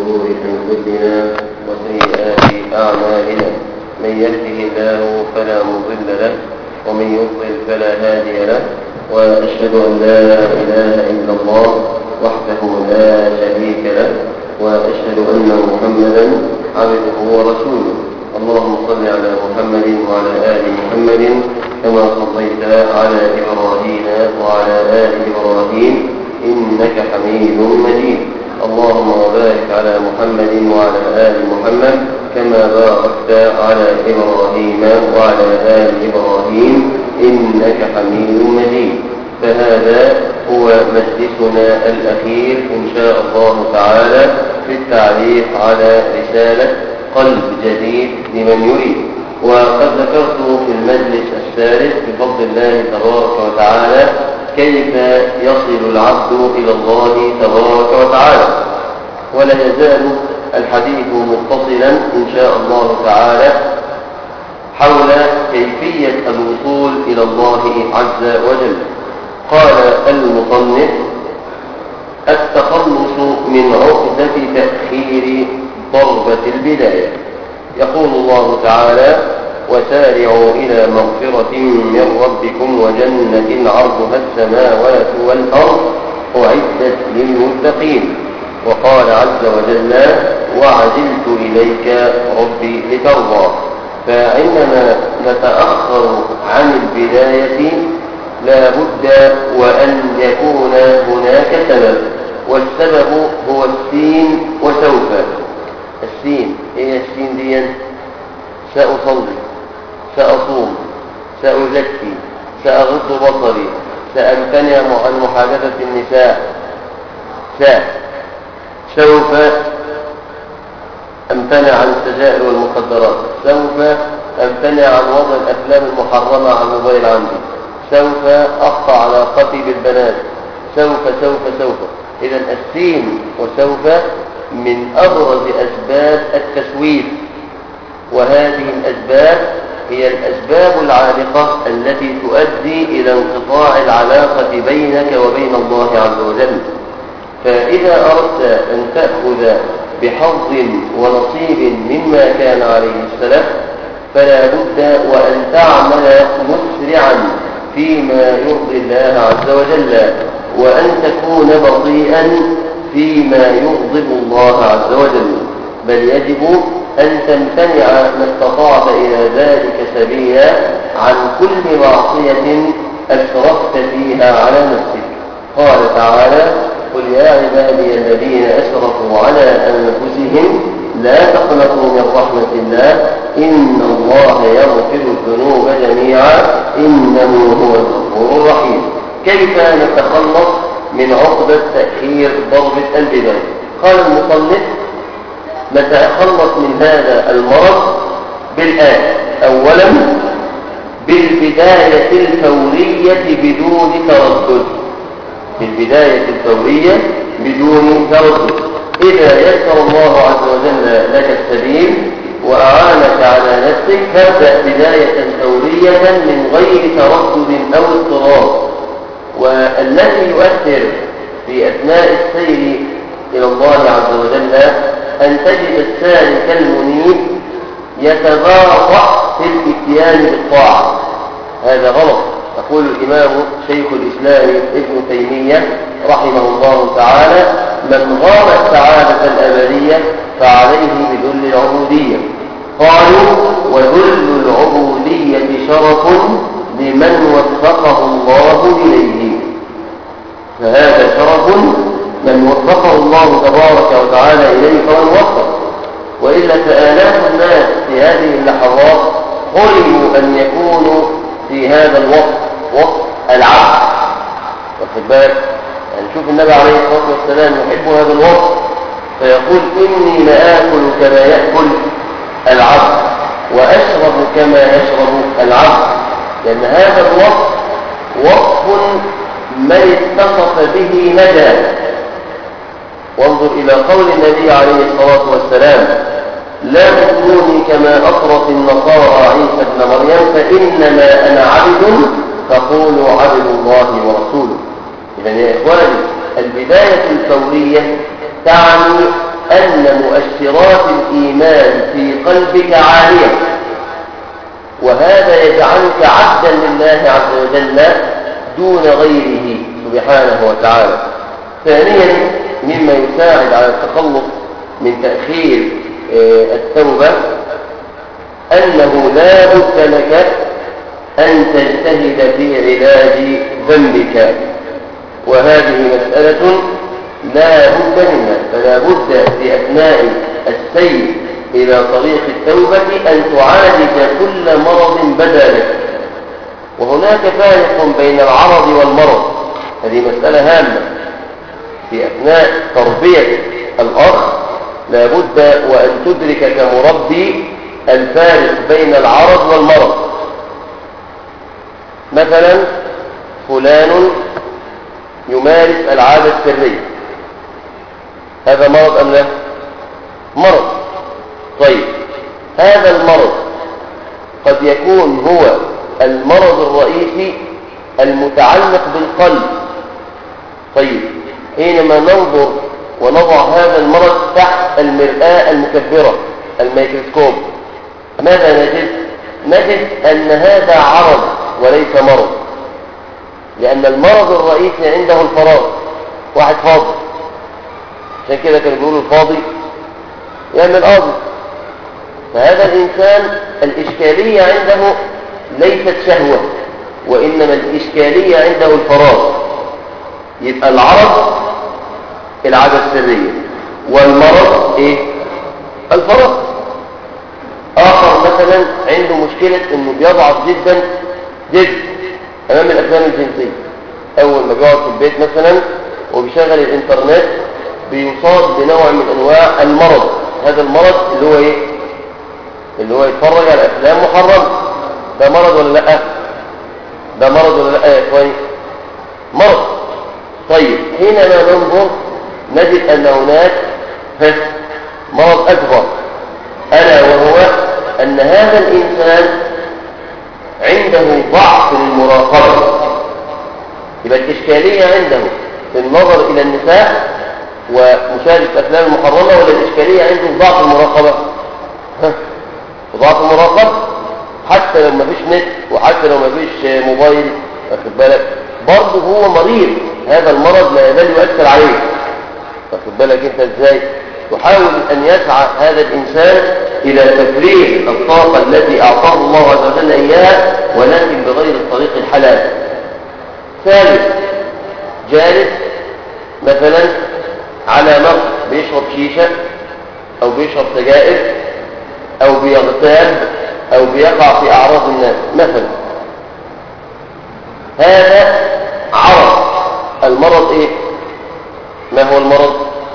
شرور أنفسنا وسيئات أعمالنا. من يهده الله فلا مضل له ومن يضلل فلا هادي له، وأشهد أن لا إله إلا الله وحده لا شريك له، وأشهد أن محمدا عبده ورسوله. اللهم صل على محمد وعلى آل محمد كما صليت على إبراهيم وعلى آل إبراهيم إنك حميد مجيد. اللهم بارك على محمد وعلى آل محمد كما باركت على إبراهيم وعلى آل إبراهيم إنك حميد مجيد. فهذا هو مجلسنا الأخير إن شاء الله تعالى في التعليق على رسالة قلب جديد لمن يريد. وقد ذكرت في المجلس الثالث بفضل الله تبارك وتعالى كيف يصل العبد إلى الله تبارك وتعالى، ولا يزال الحديث متصلا إن شاء الله تعالى حول كيفية الوصول إلى الله عز وجل. قال المصنف: التخلص من عقدة تأخير ضربة البداية. يقول الله تعالى: وسارعوا إلى مغفرة من ربكم وجنة عرضها السماوات والأرض أعدت للمتقين. وقال عز وجل: وعجلت إليك ربي لترضى. فعندما نتأخر عن البداية لا بد وأن يكون هناك سبب، والسبب هو السين وسوف. السين هي السين دي: سأصلي، سأصوم، سأزكي، سأغض بصري، سأمتنع عن محادثة النساء، سوف أمتنع عن السجائر والمخدرات، سوف أمتنع عن وضع الأفلام المحرمة على الموبايل عندي، سوف أقطع علاقتي بالبنات، سوف. إذن السين وسوف من أبرز أسباب التسويف، وهذه الأسباب هي الأسباب العالقة التي تؤدي إلى انقطاع العلاقة بينك وبين الله عز وجل. فإذا أردت أن تأخذ بحظ ونصيب مما كان عليه السلف فلا بد وأن تعمل مسرعا فيما يرضي الله عز وجل، وأن تكون بطيئا فيما يغضب الله عز وجل، بل يجب أن تمتنع ما استطعت إلى ذلك سبيلا عن كل معصية أشركت فيها على نفسك. قال تعالى: قل يا عبادي الذين أسرفوا على أنفسهم لا تقنطوا من رحمة الله إن الله يغفر الذنوب جميعا إنه هو الغفور الرحيم. كيف نتخلص من عقدة تأخير ضربة البداية؟ قال المصنف: نتخلص من هذا المرض بالآية. أولا بالبداية الفورية بدون تردد، بالبداية الفورية بدون تردد. إذا يسر الله عز وجل لك السبيل وأعانك على نفسك فابدأ بداية فورية من غير تردد أو اضطراب. والذي يؤثر في أثناء السير إلى الله عز وجل أن تجد السالك المنيب يتباطأ في الاتيان بالطاعة. هذا غلط. يقول الإمام شيخ الإسلام ابن تيمية رحمه الله تعالى: من غاب السعادة الأبدية فعليه بذل العبودية. قالوا: وذل العبودية شرف لمن وفقه الله إليه. فهذا شرف من وفقه الله تبارك وتعالى إليه فمن وفق، وإلا فآلاف الناس في هذه اللحظات حرموا أن يكونوا في هذا الوقت، وقت العبد. واخد بالك؟ يعني شوف النبي عليه الصلاة والسلام يحب هذا الوقت فيقول: إني لآكل كما يأكل العبد وأشرب كما يشرب العبد، لأن هذا الوقت وصف من اتصف به نجا. وانظر إلى قول النبي عليه الصلاة والسلام: لا تكوني كما أطرت النصارى عيسى ابن مريم فإنما أنا عبد فقولوا عبد الله ورسوله. إذن يا إخواني البداية الفورية تعني أن مؤشرات الإيمان في قلبك عالية، وهذا يجعلك عبدا لله عز وجل دون غيره سبحانه وتعالى. ثانيا مما يساعد على التخلص من تأخير التوبة أنه لا بد لك أن تجتهد في علاج ذنبك، وهذه مسألة لا بد منها. فلا بد في أثناء السير إلى طريق التوبة أن تعالج كل مرض بدا لك. وهناك فارق بين العرض والمرض، هذه مسألة هامة في أثناء تربية الأخ. لا بد وأن تدرك كمربي الفارق بين العرض والمرض. مثلا فلان يمارس العادة السرية، هذا مرض أم لا؟ مرض. طيب هذا المرض قد يكون هو المرض الرئيسي المتعلق بالقلب. طيب حينما ننظر ونضع هذا المرض تحت المرآة المكبرة الميكروسكوب ماذا نجد؟ نجد أن هذا عرض وليس مرض، لأن المرض الرئيسي عنده الفراغ. واحد فاضي، عشان كده كانوا بيقولوا الفاضي يعمل قاضي. فهذا الإنسان الإشكالية عنده ليست شهوة، وإنما الإشكالية عنده الفراغ. يبقى العرض العادة السرية، والمرض إيه؟ الفراغ. آخر مثلا عنده مشكلة إنه بيضعف جدا أمام الأفلام الجنسية. أول ما بيقعد في البيت مثلا وبيشغل الإنترنت بيصاب بنوع من أنواع المرض. هذا المرض اللي هو إيه؟ اللي هو يتفرج على أفلام محرمة. ده مرض ولا لأ؟ ده مرض ولا لأ يا إخواني؟ مرض. طيب حينما ننظر نجد أن هناك مرض أكبر، ألا وهو أن هذا الإنسان عنده ضعف المراقبة. يبقى الإشكالية عنده في النظر إلى النساء ومشاهدة الأفلام المحرمة، ولا الإشكالية عنده ضعف المراقبة؟ ضعف المراقبة. حتى لو ما فيش نت وحتى لو ما فيش موبايل، واخد بالك، برضه هو مريض. هذا المرض لا يزال يؤثر عليه، واخد بالك انت ازاي؟ يحاول أن يسعى هذا الإنسان إلى تفريغ الطاقة التي أعطاه الله عز وجل إياها، ولكن بغير الطريق الحلال. ثالث، جالس مثلا على مر بيشرب شيشة أو بيشرب سجائر أو بيغتاب أو بيقع في أعراض الناس مثلا، هذا عرض. المرض إيه؟ ما هو المرض؟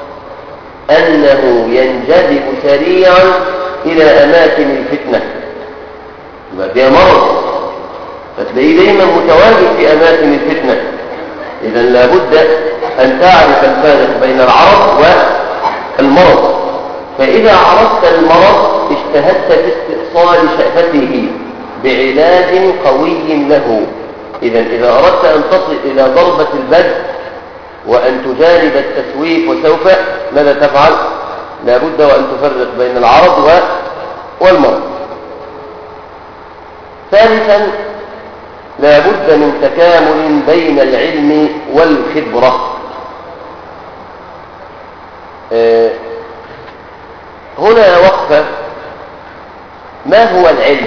أنه ينجذب سريعا إلى أماكن الفتنة. يبقى ده مرض، فتلاقيه دايما متواجد في أماكن الفتنة. إذا لابد أن تعرف الفارق بين العرض والمرض. فإذا عرفت المرض اجتهدت في استئصال شأفته بعلاج قوي له. إذا أردت أن تصل إلى ضربة البدء وأن تجانب التسويف وسوف ماذا تفعل؟ لابد وأن تفرق بين العرض والمرض. ثالثا، لابد من تكامل بين العلم والخبرة. هنا وقفة. ما هو العلم؟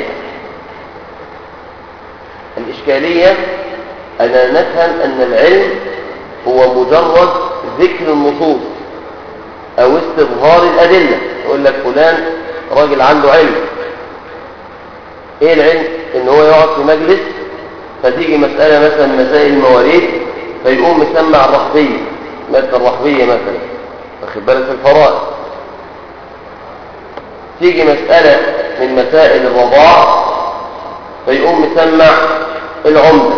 الإشكالية أننا نفهم أن العلم هو مجرد ذكر النصوص أو استظهار الأدلة. يقول لك فلان راجل عنده علم. إيه العلم؟ إن هو يقعد في مجلس فتيجي مسألة مثلا مسائل المواريث فيقوم مسمع الرحبية، مادة الرحبية مثلا، واخد بالك، في الفرائض. تيجي مسألة من مسائل الرضاع فيقوم مسمع العمدة.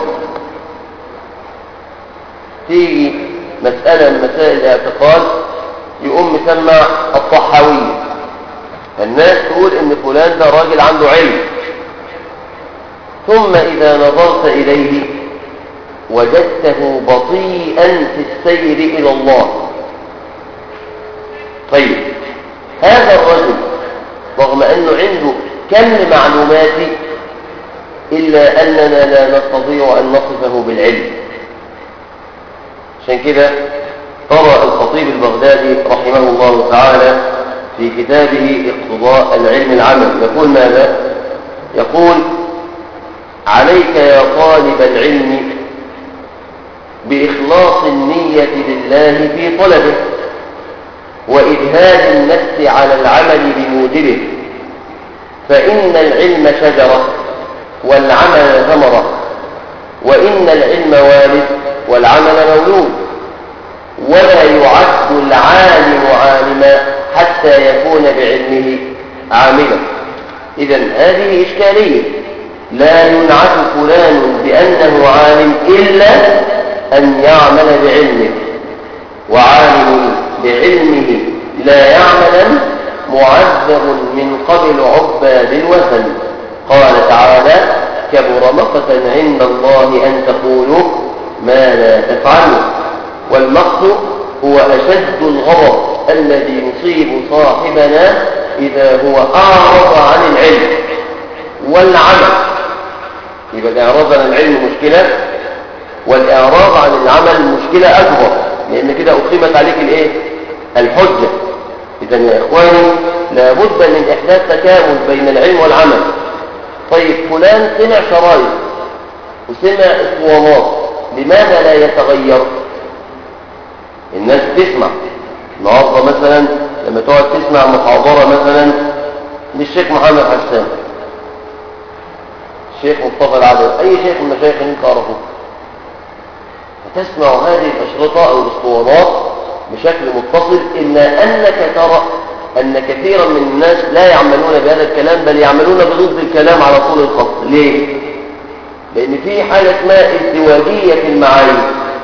تيجي مسألة من مسائل الاعتقاد يقوم مسمع الطحاوية. الناس تقول ان فلان ده راجل عنده علم، ثم إذا نظرت إليه وجدته بطيئا في السير إلى الله. طيب كم معلومات إلا أننا لا نستطيع أن نصفه بالعلم. عشان كده قرأ الخطيب البغدادي رحمه الله تعالى في كتابه اقتضاء العلم العمل يقول ماذا؟ يقول: عليك يا طالب العلم بإخلاص النية لله في طلبه، وإجهاد النفس على العمل بموجبه، فإن العلم شجرة والعمل ثمرة، وإن العلم والد والعمل مولود، ولا يعد العالم عالما حتى يكون بعلمه عاملا. إذن هذه إشكالية، لا ينعت فلان بأنه عالم إلا أن يعمل بعلمه، وعالم بعلمه لا يعملا معذب من قبل عباد الوثن. قال تعالى: كبر مقتا عند الله أن تقولوا ما لا تفعلوا. والمقت هو أشد الغضب الذي يصيب صاحبنا إذا هو أعرض عن العلم والعمل. يبقى الإعراض عن العلم مشكلة، والإعراض عن العمل مشكلة أكبر، لأن كده أقيمت عليك الإيه؟ الحجة. إذن يا إخواني لابد من إحداث تكامل بين العلم والعمل. طيب فلان سمع شرايط وسمع اسطوانات، لماذا لا يتغير؟ الناس تسمع النهارده مثلا لما تقعد تسمع محاضرة مثلا للشيخ محمد حسان، الشيخ مصطفى العدوي، أي شيخ من المشايخ اللي انت تعرفوه، تسمع هذه الأشرطة أو الاسطوانات بشكل متصل، إلا أنك ترى أن كثيرا من الناس لا يعملون بهذا الكلام، بل يعملون بضد الكلام على طول الخط. ليه؟ لأن في حالة اسمها ازدواجية في المعاني.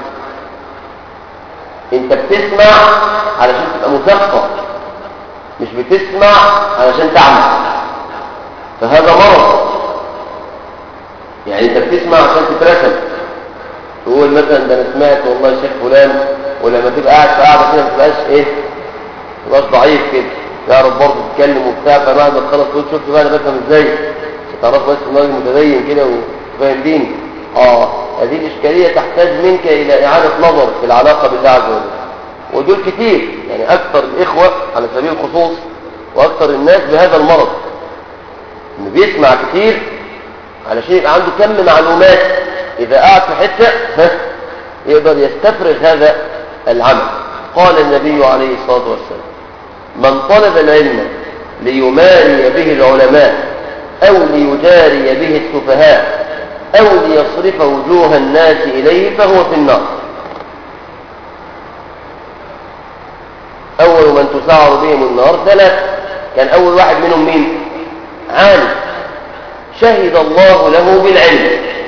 أنت بتسمع علشان تبقى مثقف، مش بتسمع علشان تعمل، فهذا مرض. يعني أنت بتسمع عشان تترسم، تقول مثلا ده أنا سمعت والله الشيخ فلان، ولما تبقى قاعد في قاعدة كده ما تبقاش إيه؟ ما تبقاش ضعيف كده، تعرف برضه تتكلم وبتاع، فبعد ما تخلص تقول شفت بقى أنا بفهم إزاي، تعرف بس راجل متدين كده وفاهم ديني. هذه الإشكالية تحتاج منك إلى إعادة نظر في العلاقة بالله عز وجل. ودول كتير، يعني أكثر الإخوة على سبيل الخصوص وأكثر الناس بهذا المرض، إنه بيسمع كتير علشان يبقى عنده كم معلومات، إذا قاعد في حتة يقدر يستفرغ هذا العمل. قال النبي عليه الصلاة والسلام: من طلب العلم ليماري به العلماء أو ليجاري به السفهاء أو ليصرف وجوه الناس إليه فهو في النار. أول من تسعر بهم النار ثلاثة، كان أول واحد منهم مين؟ عالم شهد الله له بالعلم،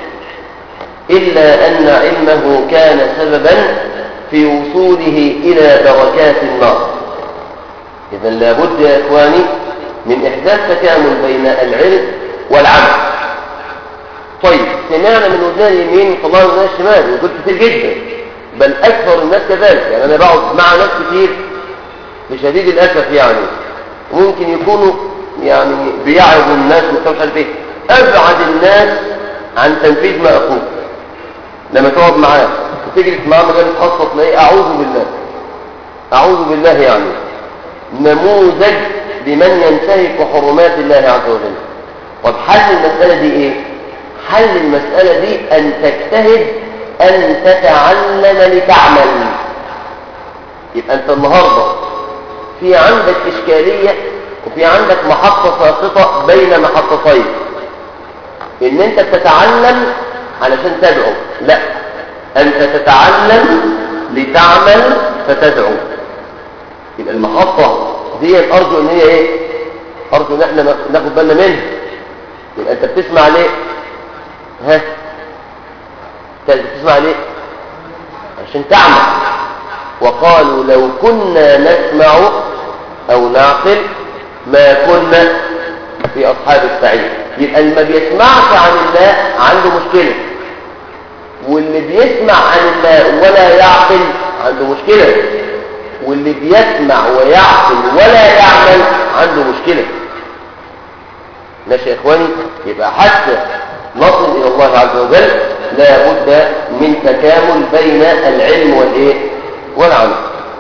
إلا أن علمه كان سببا في وصوله إلى دركات النار. إذن لابد يا إخواني من إحداث تكامل بين العلم والعمل. طيب سمعنا من ودنا اليمين طلعنا من ودنا الشمال، ودول كتير جدا، بل أكثر الناس كذلك. يعني أنا بقعد مع ناس كتير بشديد الأسف، يعني ممكن يكونوا يعني بيعظوا الناس ومش عارف ايه، أبعد الناس عن تنفيذ ما أقول. لما تقعد معاه وتجلس معاه مجال خاصة تلاقيه أعوذ بالله يعني نموذج لمن ينتهك حرمات الله عز وجل. طب حل المسألة دي إيه؟ حل المسألة دي أن تجتهد أن تتعلم لتعمل. يبقى أنت النهاردة في عندك إشكالية وفي عندك محطة ساقطة بين محطتين، إن أنت تتعلم علشان تدعو، لا، أنت تتعلم لتعمل فتدعو. يبقى المحطة دي أرجو إن هي إيه؟ أرجو إن احنا ناخد بالنا منها. يبقى أنت بتسمع ليه؟ بتسمع ليه؟ عشان تعمل. وقالوا لو كنا نسمع أو نعقل ما كنا في أصحاب السعير. يبقى اللي ما بيسمعش عن الله عنده مشكلة، واللي بيسمع عن الله ولا يعقل عنده مشكلة، واللي بيسمع ويعقل ولا يعمل عنده مشكلة. ماشي يا إخواني؟ يبقى حتى نصل إلى الله عز وجل لا بد من تكامل بين العلم والعمل.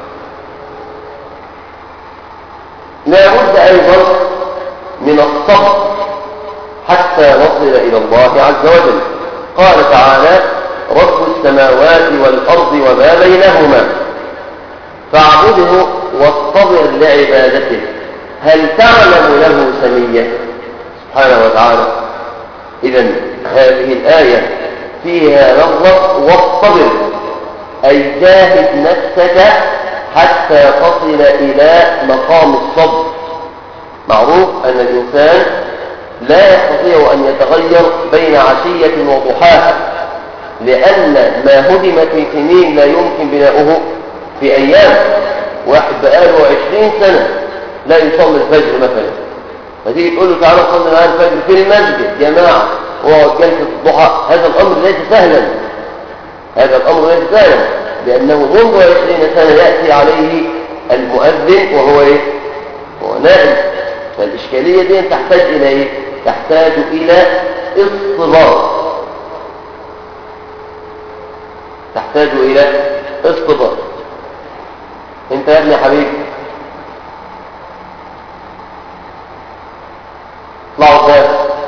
لا بد أيضا من الصبر حتى نصل إلى الله عز وجل. قال تعالى: رب السماوات والأرض وما بينهما فاعبده واصطبر لعبادته هل تعلم له سميا؟ سبحانه وتعالى. إذن هذه الآية فيها لفظة واصطبر، أي جاهد نفسك حتى تصل إلى مقام الصبر. معروف أن الإنسان لا يستطيع أن يتغير بين عشية وضحاها، لأن ما هدم في سنين لا يمكن بناؤه في أيام. واحد بقاله 20 سنة لا يصلي الفجر مثلا، فتيجي تقول له تعالى صلي معانا الفجر في المسجد جماعة وهو جلسة الضحى، هذا الأمر ليس سهلا، هذا الأمر ليس سهلا، لأنه منذ 20 سنة يأتي عليه المؤذن وهو هو نائم. فالإشكالية دي تحتاج إلى تحتاج إلى اصطبار، تحتاج إلى اصطبار. انت يا ابن حبيبي اطلعوا قدام.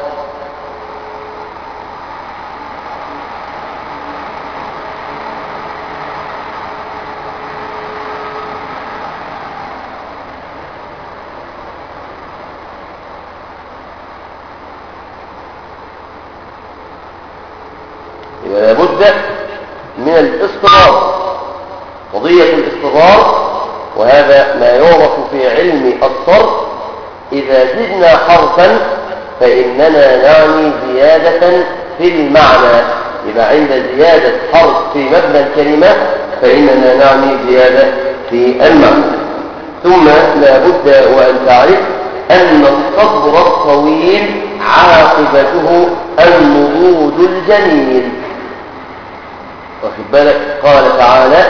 يبقى لابد من الاصطبار، قضية الاصطبار، وهذا ما يعرف في علم الصرف. إذا زدنا حرفا فإننا نعني زيادة في المعنى. يبقى عند زيادة حرف في مبنى الكلمة فإننا نعني زيادة في المعنى. ثم لا بد وأن تعرف أن الصبر الطويل عاقبته النضوج الجميل. واخد بالك؟ قال تعالى: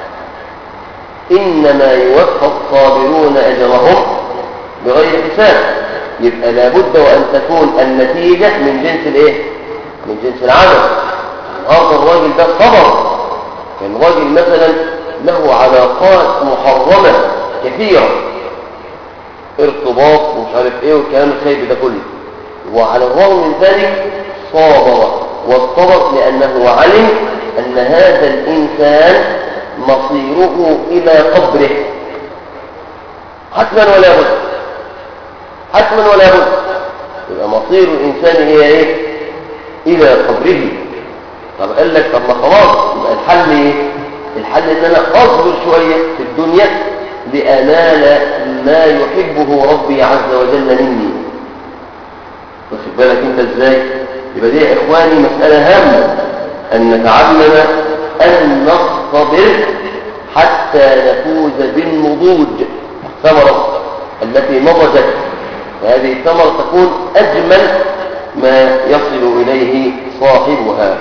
إنما يوفى الصابرون أجرهم بغير حساب. يبقى لابد وأن تكون النتيجة من جنس من جنس العمل. النهارده الراجل ده صبر، كان راجل مثلا له علاقات محرمة كثيرة، ارتباط ومش عارف والكلام الخايب ده كله، وعلى الرغم من ذلك صابر واصطبر لأنه علم أن هذا الإنسان مصيره إلى قبره حتما ولا بد، حتما ولا بد. يبقى مصير الإنسان هي إلى قبره. طب قال لك طب ما خلاص، يبقى الحل الحل ان انا اصبر شويه في الدنيا لانال ما يحبه ربي عز وجل مني. واخد بالك انت ازاي؟ يبقى دي يا اخواني مساله هامه ان نتعلم ان نصطبر حتى نفوز بالنضوج، الثمره التي نضجت، وهذه الثمره تكون اجمل ما يصل اليه صاحبها.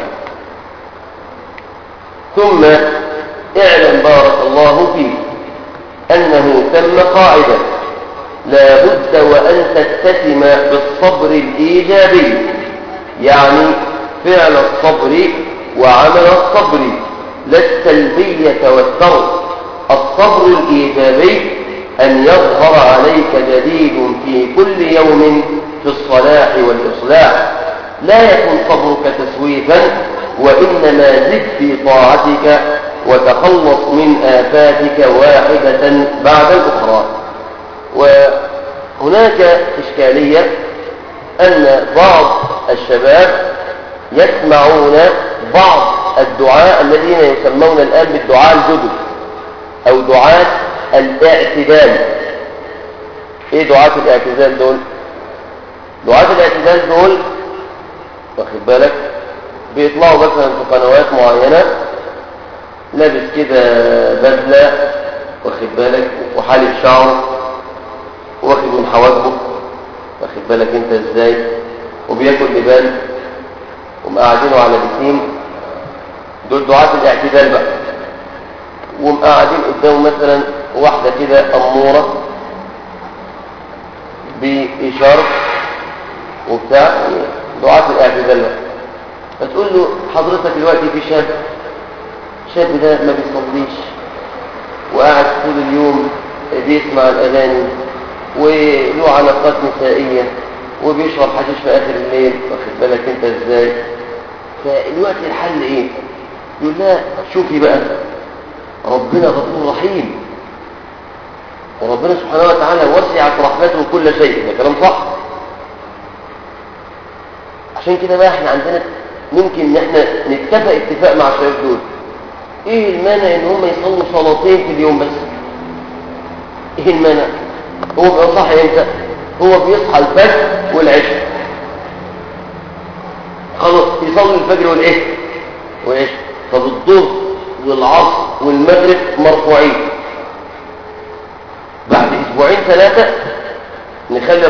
ثم اعلم بارك الله فيك أنه ثم قاعدة لا بد وأن تتسم بالصبر الإيجابي، يعني فعل الصبر وعمل الصبر، لا السلبية والترك. الصبر الإيجابي أن يظهر عليك جديد في كل يوم في الصلاح والإصلاح، لا يكون صبرك تسويفا، وإنما زد في طاعتك وتخلص من آفاتك واحدة بعد الأخرى. وهناك إشكالية أن بعض الشباب يسمعون بعض الدعاء الذين يسمون الآن بالدعاء الجدد أو دعاة الاعتدال. إيه دعاة الاعتدال دول؟ دعاة الاعتدال دول واخد بالك بيطلعوا مثلا في قنوات معينة لابس كده بدلة واخد بالك وحالف شعره واخد من حواجبه واخد بالك انت ازاي، وبياكل لبان ومقعدينه على بسيم. دول دعاة الاعتدال بقى، ومقعدين قدامه مثلا واحدة كده أمورة بإشارة وبتاع دعاة الاعتزال. فتقول له حضرتك دلوقتي في شاب ده ما بيصليش وقاعد طول اليوم بيسمع الأغاني وله علاقات نسائية وبيشرب حشيش في آخر الليل، واخد بالك انت ازاي؟ فالوقت الحل ايه؟ يقول لا شوفي بقى، ربنا غفور رحيم، وربنا سبحانه وتعالى وسعت رحمته كل شيء. ده كلام صح. عشان كده بقى احنا عندنا ممكن ان احنا نتفق اتفاق مع الشباب دول. ايه المانع ان هم يصلوا صلاتين في اليوم بس؟ ايه المانع؟ هو بيبقى صاحي امتى؟ هو بيصحى الفجر والعشاء، خلاص يصلي الفجر والعشاء. طب الظهر والعصر والمغرب مرفوعين، بعد اسبوعين ثلاثه نخلي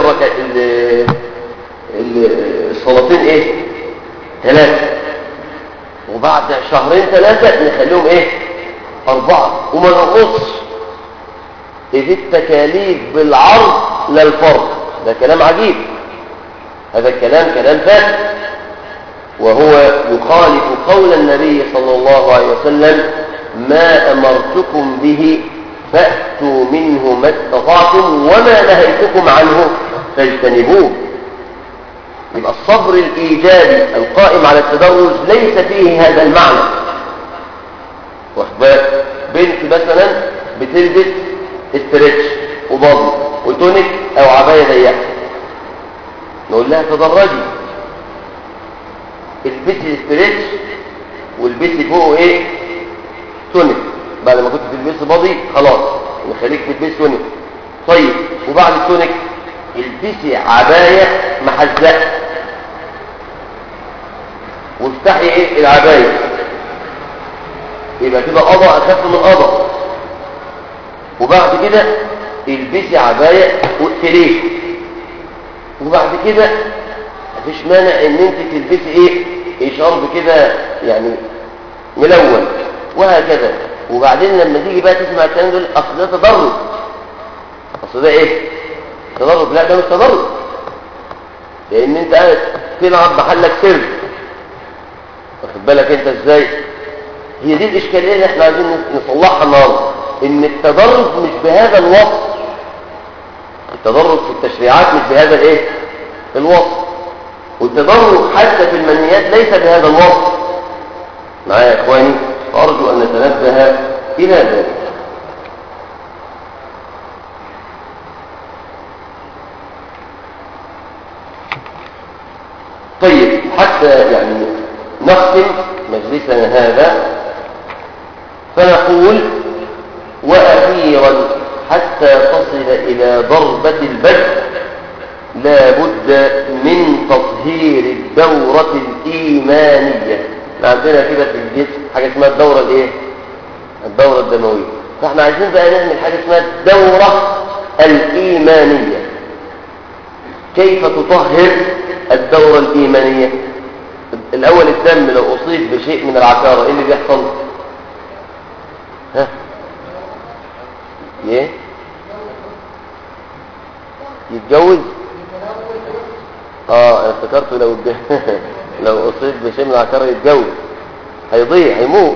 الصلاتين ثلاثه، وبعد شهرين ثلاثه نخليهم 4، وما نقصش في التكاليف بالعرض للفرض. ده كلام عجيب، هذا الكلام كلام فاسد، وهو يخالف قول النبي صلى الله عليه وسلم: ما أمرتكم به فأتوا منه ما استطعتم وما نهيتكم عنه فاجتنبوه. يبقى الصبر الإيجابي القائم على التدرج ليس فيه هذا المعنى. واخد بالك؟ بنت مثلا بتلبس استريتش وباضي وتونيك او عبايه ضيقه، نقول لها تدرجي، البسي استريتش والبسي فوقه تونيك. بعد ما كنت تلبسي باضي خلاص نخليك تلبسي تونيك. طيب وبعد التونيك البسي عبايه محزقه وافتحي العبايه، يبقى كده قضاء اخف من قضاء. وبعد كده البسي عبايه واقفليه، وبعد كده مفيش مانع ان انت تلبسي شرب كده يعني ملون، وهكذا. وبعدين لما تيجي بقى تسمع الكلام دول، اصل ده تدرج، اصل ده تدرج. لا ده مش تدرج، لان انت قاعد تلعب محلك سر. واخد بالك انت ازاي؟ هي دي الاشكاليه اللي احنا عايزين نصلحها النهارده، ان التدرج مش بهذا الوصف. التدرج في التشريعات مش بهذا الوصف، والتدرج حتى في المنهيات ليس بهذا الوصف. معايا يا اخواني؟ ارجو ان نتنبه الى ذلك. طيب حتى يعني نختم مجلسنا هذا فنقول: وأخيرا حتى تصل إلى ضربة البدء لا بد من تطهير الدورة الإيمانية. عندنا كده في الجسم حاجة اسمها الدورة الدورة الدموية. فاحنا عايزين بقى نعمل حاجة اسمها الدورة الإيمانية. كيف تطهر الدورة الإيمانية؟ الأول الدم لو أصيب بشيء من العكارة إيه اللي بيحصل؟ يتجوز؟ افتكرته لو أصيب بشيء من العكارة يتجوز، هيضيع، هيموت.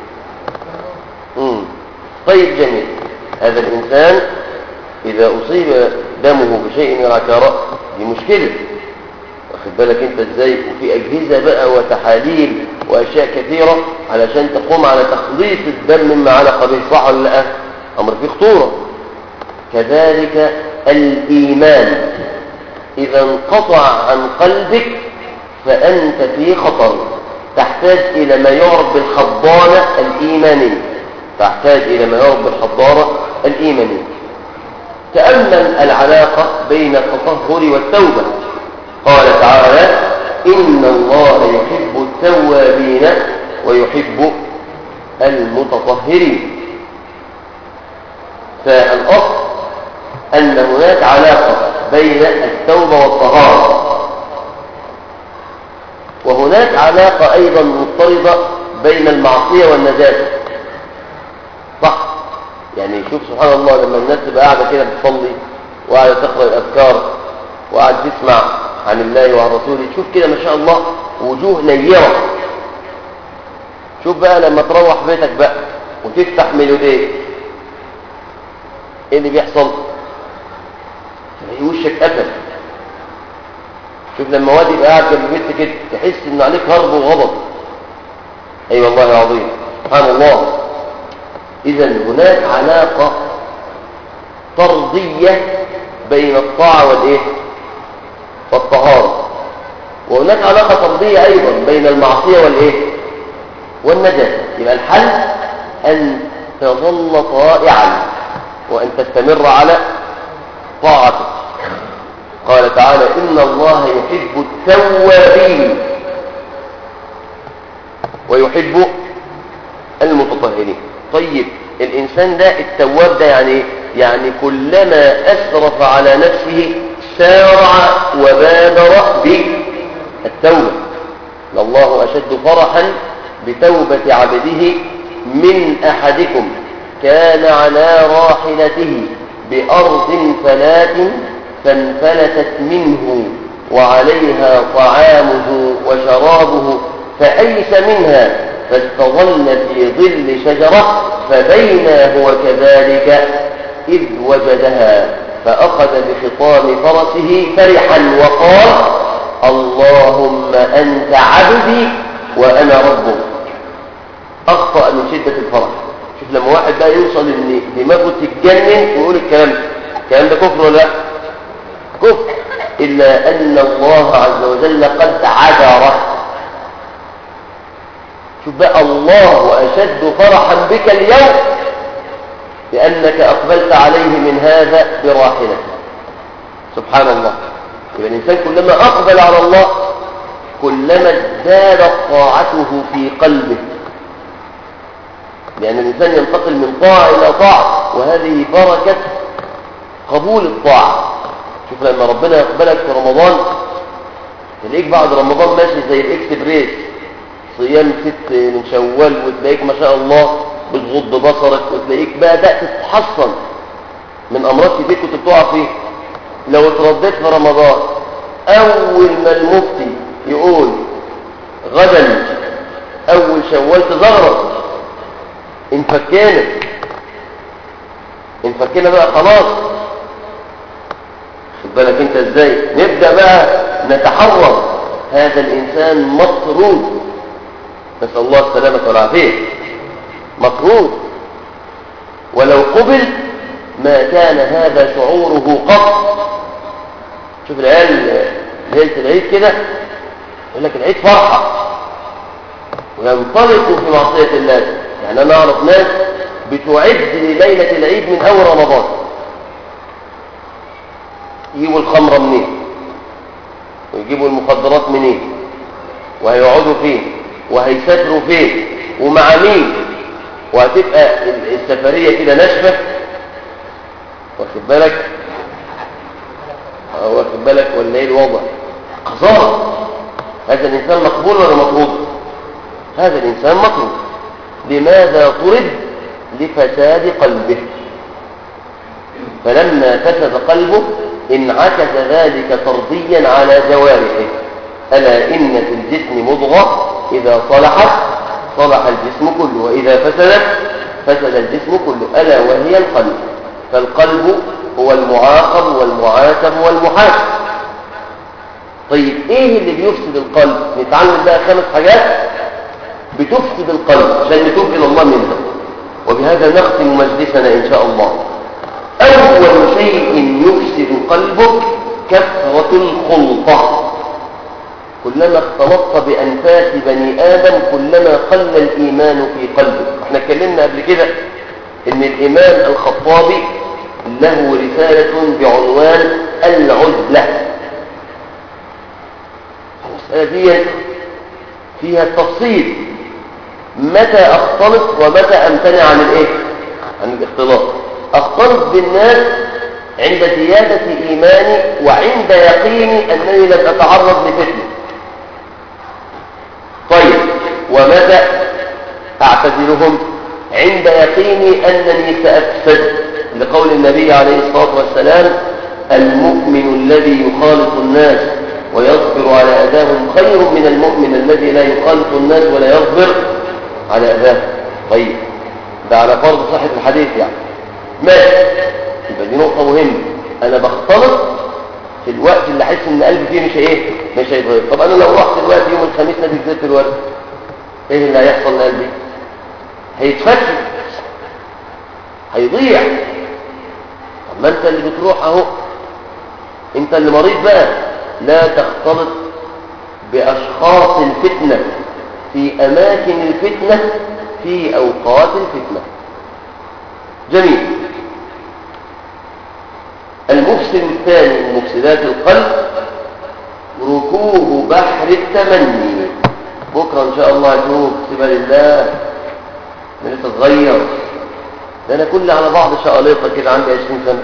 طيب جميل. هذا الإنسان إذا أصيب دمه بشيء من العكارة دي مشكلة. واخد بالك انت ازاي؟ وفي أجهزة بقى وتحاليل وأشياء كثيرة علشان تقوم على تخليص الدم مما علق به، صح ولا لا؟ أمر فيه خطورة. كذلك الإيمان إذا انقطع عن قلبك فأنت في خطر، تحتاج إلى ما يعرف بالحضانة الإيمانية. تحتاج إلى ما يعرف بالحضانة الإيمانية. تأمل العلاقة بين التطهر والتوبة. قال تعالى: إن الله يحب التوابين ويحب المتطهرين. فالأصل أن هناك علاقة بين التوبة والطهارة، وهناك علاقة أيضا مضطردة بين المعصية والنجاسة. صح؟ يعني شوف سبحان الله، لما الناس تبقى قاعدة كده بتصلي وقاعدة تقرأ الأذكار وقاعدة تسمع عن الله وعن رسوله. شوف كده ما شاء الله وجوه نيرة. شوف بقى لما تروح بيتك بقى وتفتح ميلوديه، ايه اللي بيحصل؟ تلاقي وشك قفل. شوف لما واد يبقى قاعد جنب بيتك كده تحس ان عليك هرب وغضب. اي والله العظيم سبحان الله. اذا هناك علاقة طردية بين الطاعة والايه والطهارة، وهناك علاقة طردية ايضا بين المعصية والايه والنجاسة. يبقى الحل ان تظل طائعا وان تستمر على طاعته. قال تعالى إن الله يحب التوابين ويحب المتطهرين. طيب الإنسان ده التواب ده يعني كلما أسرف على نفسه سارع وبادر بالتوبة. الله أشد فرحا بتوبة عبده من أحدكم كان على راحلته بأرض فلات فانفلتت منه وعليها طعامه وشرابه فأيس منها فاستظل في ظل شجرة فبينا هو كذلك إذ وجدها فأخذ بخطام فرسه فرحا وقال اللهم أنت عبدي وأنا ربك. أخطأ من شدة الفرح. شوف لما واحد بقى يوصل إن دماغه تتجنن ويقول الكلام ده كفر ولا لا؟ كفر، إلا أن الله عز وجل قد عذره. شوف بقى الله أشد فرحا بك اليوم لأنك أقبلت عليه من هذا براحلة. سبحان الله. يبقى الإنسان كلما أقبل على الله كلما ازدادت طاعته في قلبه، لأن الإنسان ينتقل من طاعة إلى طاعة، وهذه بركة قبول الطاعة. شوف لما ربنا يقبلك في رمضان تلاقيك بعد رمضان ماشي زي الاكسبريس، صيام 6 من شوال، وتلاقيك ما شاء الله بتغض بصرك، وتلاقيك بدأت تتحصن من أمراض كتير كنت بتقع فيه. لو اترديت في رمضان أول ما المفتي يقول غدا أول شوال تزغرط، انفكينا بقى خلاص. خد بالك انت ازاي نبدأ بقى نتحرر. هذا الإنسان مطرود، نسأل الله السلامة والعافية، مطرود. ولو قبل ما كان هذا شعوره قط. شوف العيال ليلة العيد كده يقول لك العيد فرحة وينطلقوا في معصية الله. يعني أنا أعرف ناس بتعد لليلة العيد من أول رمضان، يجيبوا الخمرة منين ويجيبوا المخدرات منين وهيقعدوا فين وهيسافروا فين ومع مين، وهتبقى السفرية كده ناشفة. واخد بالك ولا ايه الوضع؟ خسارة. هذا الإنسان مقبول ولا مطرود؟ هذا الإنسان مطرود. لماذا طرد؟ لفساد قلبه. فلما فسد قلبه انعكس ذلك طرديا على جوارحه. ألا إن في الجسم مضغة إذا صلحت صلح الجسم كله، وإذا فسدت فسد الجسم كله، ألا وهي القلب. فالقلب هو المعاقب والمعاتب والمحاسب. طيب إيه اللي بيفسد القلب؟ نتعلم بقى 5 حاجات بتفسد القلب عشان نتوب إلى الله منها، وبهذا نختم مجلسنا إن شاء الله. أول شيء يفسد قلبك كثرة الخلطة. كلما اختلطت بأنفاس بني آدم كلما قل الإيمان في قلبك. احنا اتكلمنا قبل كده ان الإمام الخطابي له رسالة بعنوان العزلة. المسألة دي فيها التفصيل، متى أختلط ومتى أمتنع عن الإيه؟ عن الاختلاط. أختلط بالناس عند زيادة إيماني وعند يقيني أنني لم أتعرض لفتنة. طيب ومتى أعتزلهم؟ عند يقيني أنني سأفسد، لقول النبي عليه الصلاة والسلام المؤمن الذي يخالط الناس ويصبر على أذاهم خير من المؤمن الذي لا يخالط الناس ولا يصبر على أذاهم. طيب ده على فرض صحة الحديث يعني ماشي، يبقى دي نقطة مهمة. أنا بختلط في الوقت اللي أحس إن قلبي فيه مش هيتغير. طب أنا لو رحت دلوقتي يوم الخميس نادي جزيرة الورد، إيه اللي هيحصل لقلبي؟ هيتفتت، هيضيع. طب ما أنت اللي بتروح أهو، أنت اللي مريض بقى. لا تختلط بأشخاص الفتنة في أماكن الفتنة في أوقات الفتنة. جميل. المفسد الثاني من مفسدات القلب ركوب بحر التمني. بكرة إن شاء الله أشوف سيبها لله، أنا لسه صغير، ده أنا كل على بعض شقليطة كده عندي 20 سنة.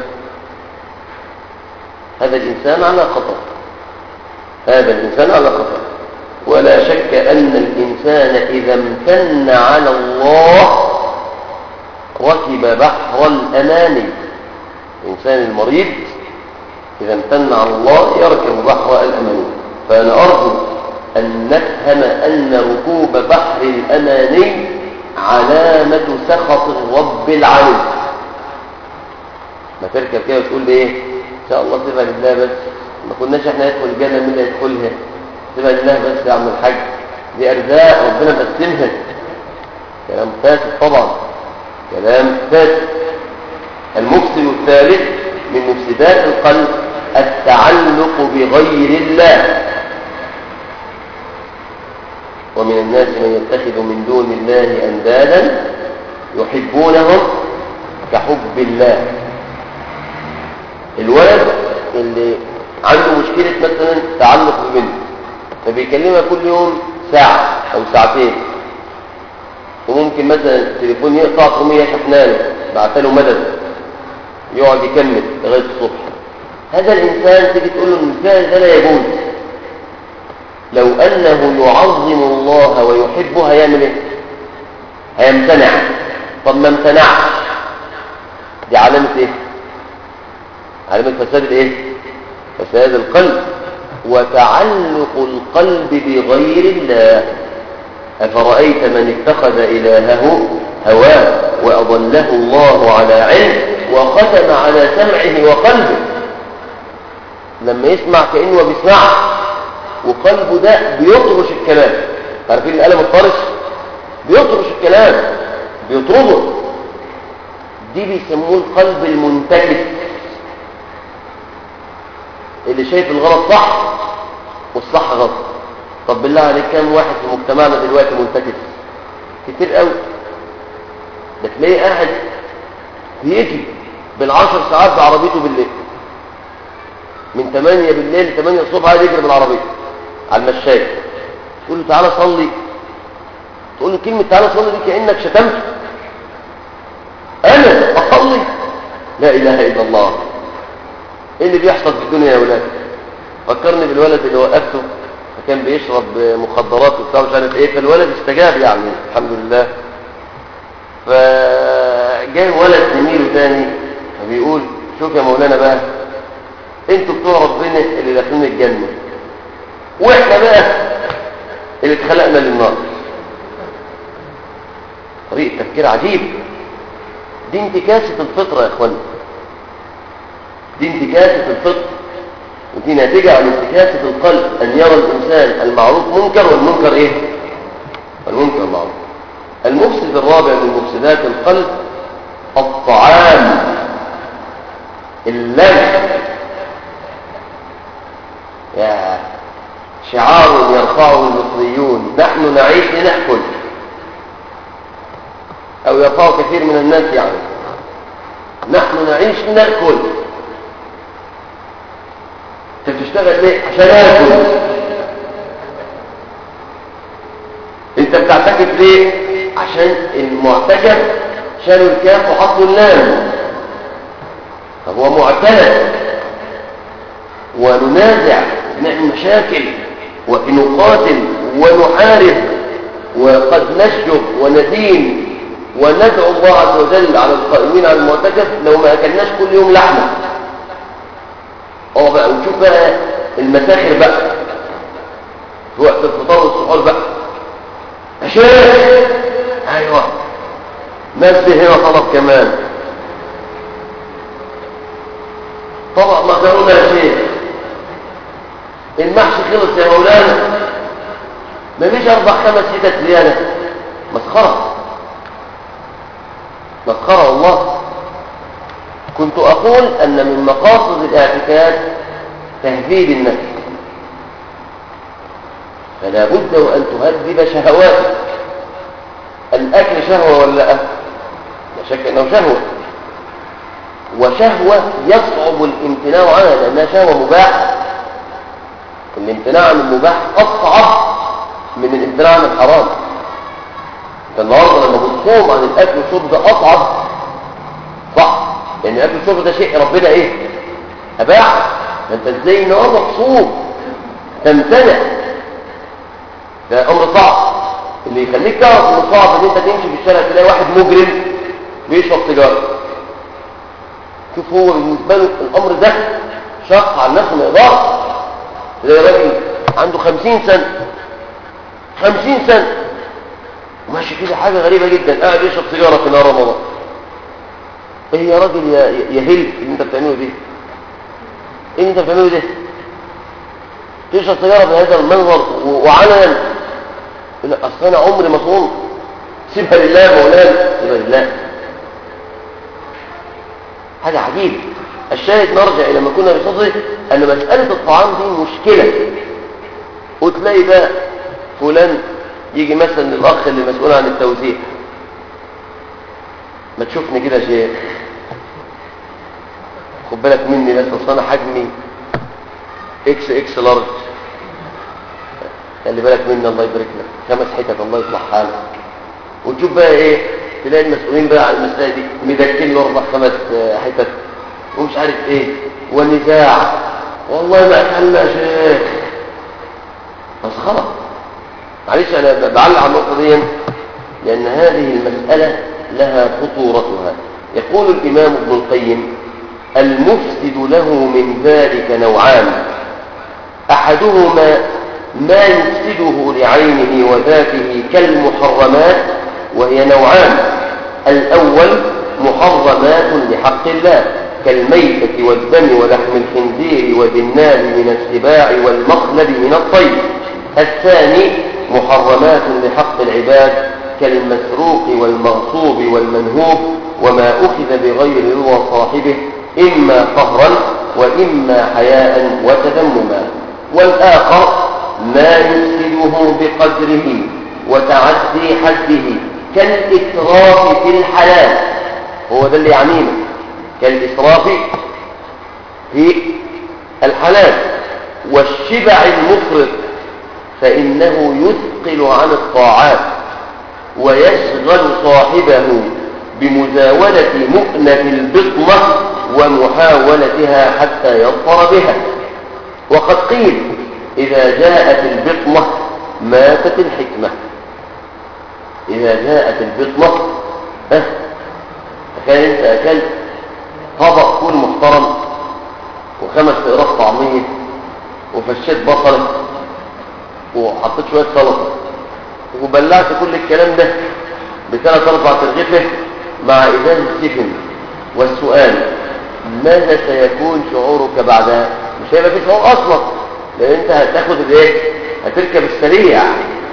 هذا الإنسان على خطر، هذا الإنسان على خطر. ولا شك أن الإنسان إذا امتن على الله ركب بحر الأماني. الإنسان المريض إذا امتن على الله يركب بحر الأماني. فأنا أرجو أن نفهم أن ركوب بحر الأماني علامة سخط الرب العليم. ما تركب كده وتقول لي إيه إن شاء الله سيبها لله، بس ما كناش احنا ندخل الجنة من اللي يدخلها، سيبها لله بس يا عم الحاج، دي أرزاق ربنا بسمها. كلام فاسد طبعا، كلام فاسد. المفسد الثالث من مفسدات القلب التعلق بغير الله. ومن الناس من يتخذ من دون الله أندادا يحبونهم كحب الله. الولد اللي عنده مشكلة مثلا تعلق ببنت، فبيكلمها كل يوم ساعة أو ساعتين، وممكن مثلا التليفون يقطع تقوم هي شحنانه بعتله مدد يقعد يكمل لغاية الصبح. هذا الإنسان تيجي تقول له المثال ده لا يجوز. لو أنه يعظم الله ويحبه هيعمل إيه؟ هيمتنع. طب ما امتنعش، دي علامة إيه؟ علامة فساد الإيه؟ فساد القلب وتعلق القلب بغير الله. أفرأيت من اتخذ إلهه هواه وأضله الله على علم وختم على سمعه وقلبه. لما يسمع كأنه ما بيسمعش، وقلبه ده بيطرش الكلام. عارفين القلم الطرش؟ بيطرش الكلام، بيطرده. دي بيسموه القلب المنتكس، اللي شايف الغلط صح والصح غلط. طب بالله عليك كام واحد في مجتمعنا دلوقتي منتكس؟ كتير قوي. ده تلاقيه قاعد بيجري بالعشر ساعات بعربيته بالليل، من 8 بالليل ل 8 الصبح قاعد يجري بالعربيه على المشاية. تقول له تعالى صلي، تقول له كلمه تعالى صلي دي كانك شتمته. انا اصلي؟ لا اله الا الله. ايه اللي بيحصل في الدنيا يا ولاد؟ فكرني بالولد اللي وقفته فكان بيشرب مخدرات وبتاع مش عارف ايه، فالولد استجاب يعني الحمد لله. فجاي ولد زميله تاني فبيقول شوف يا مولانا بقى، انتوا بتوع ربنا اللي داخلين الجنه، واحنا بقى اللي اتخلقنا للنار. طريقه تفكير عجيب. دي انتكاسه الفطره يا اخوانا، دي انتكاسه الفطره، ودي ناتجه عن انتكاسه القلب. ان يرى الانسان المعروف منكر والمنكر ايه؟ والمنكر معروف. المفسد الرابع من مفسدات القلب الطعام، اللذة. يا شعار يرفعه المصريون، نحن نعيش لنأكل، أو يرفعه كثير من الناس يعني نحن نعيش لنأكل. انت بتشتغل ليه؟ عشان آكل. انت بتعتكف ليه؟ عشان المعتكف شالوا الكاف وحطوا اللام. طب هو معترف وننازع، نعمل مشاكل ونقاتل ونحارب وقد نشجر وندين وندعو الله عز وجل على القائمين على المعتكف لو ما أكلناش كل يوم لحمة. بقى وشوف بقى المساخر بقى وقت الفطار والسحور بقى يا شيخ. ايوه نزل هنا طلب كمان، طبق مكرونه يا شيخ. المحشي خلص يا مولانا، مفيش 4-5 حتت زياده. مسخره مسخره والله. كنت اقول ان من مقاصد الاعتكاف تهذيب النفس، فلا بد وان تهذب شهواتك. الاكل شهوه ولا لا؟ لا شك انه شهوه، وشهوه يصعب الامتناع عنها لانها شهوه مباحه. الامتناع عن المباح اصعب من الامتناع عن الحرام. فالنهارده لما بتصوم عن الاكل والشرب ده اصعب، صح؟ لان الاكل والشرب ده شيء ربنا ايه؟ اباح. فانت ازاي النهارده تصوم تمتنع؟ ده امر صعب. اللي يخليك تعرف انه صعب ان انت تمشي في الشارع تلاقي واحد مجرم بيشرب سيجاره. شوف هو بالنسبه له الامر ده شق على نفسه ما يقدرش. تلاقي راجل عنده 50 سنه 50 سنه وماشي كده حاجه غريبه جدا، قاعد يشرب سيجاره في نهار رمضان. ايه يا راجل يا هلف اللي انت بتعمله ده؟ ايه اللي انت بتعمله ده؟ تشرب سيجاره بهذا المنظر وعلنا؟ لا اصل انا عمري ما صوم. سيبها لله مولانا، سيبها لله. حاجه عجيبه. الشاهد نرجع الى ما كنا بصدده ان مساله الطعام دي مشكله. وتلاقي بقى فلان يجي مثلا للاخ اللي مسؤول عن التوزيع، ما تشوفني كده يا شيخ، خد بالك مني بس اصل انا حجمي اكس لارج، خلي بالك مني الله يبارك لك، 5 حتت الله يصلح حالك. وتشوف بقى ايه، تلاقي المسؤولين بقى على المسائل دي مدكين له 4-5 حتت ومش عارف ايه، ونزاع. والله ما اكلنا يا شيخ. مسخره. معلش انا بعلق على النقطه دي لان هذه المساله لها خطورتها. يقول الامام ابن القيم: المفسد له من ذلك نوعان، احدهما ما يفسده لعينه وذاته كالمحرمات، وهي نوعان: الاول محرمات لحق الله كالميتة والدم ولحم الخنزير والناب من السباع والمخلب من الطير. الثاني محرمات لحق العباد كالمسروق والمغصوب والمنهوب وما أخذ بغير رضا صاحبه إما قهرا وإما حياء وتذمما. والآخر ما يفسده بقدره وتعدي حده كالإسراف في الحلال، هو ده اللي يعنينا، كالإسراف في الحلال والشبع المفرط، فإنه يثقل عن الطاعات ويشغل صاحبه بمزاولة مؤنة البطنة ومحاولتها حتى يظفر بها. وقد قيل: إذا جاءت البطنة ماتت الحكمة. إذا جاءت البطنة تخيل أنت أكلت طبق فول محترم و5 اقراص طعمية وفشيت بصلة وحطيت شوية سلطة وبلعت كل الكلام ده ب3-4 ترغيفة مع إزاز السفن، والسؤال: ماذا سيكون شعورك بعدها؟ مش هيبقى في شعور أصلا، لأن أنت هتاخد الإيه؟ هتركب السريع،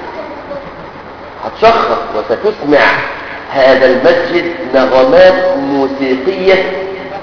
هتشخص وستسمع هذا المسجد نغمات موسيقية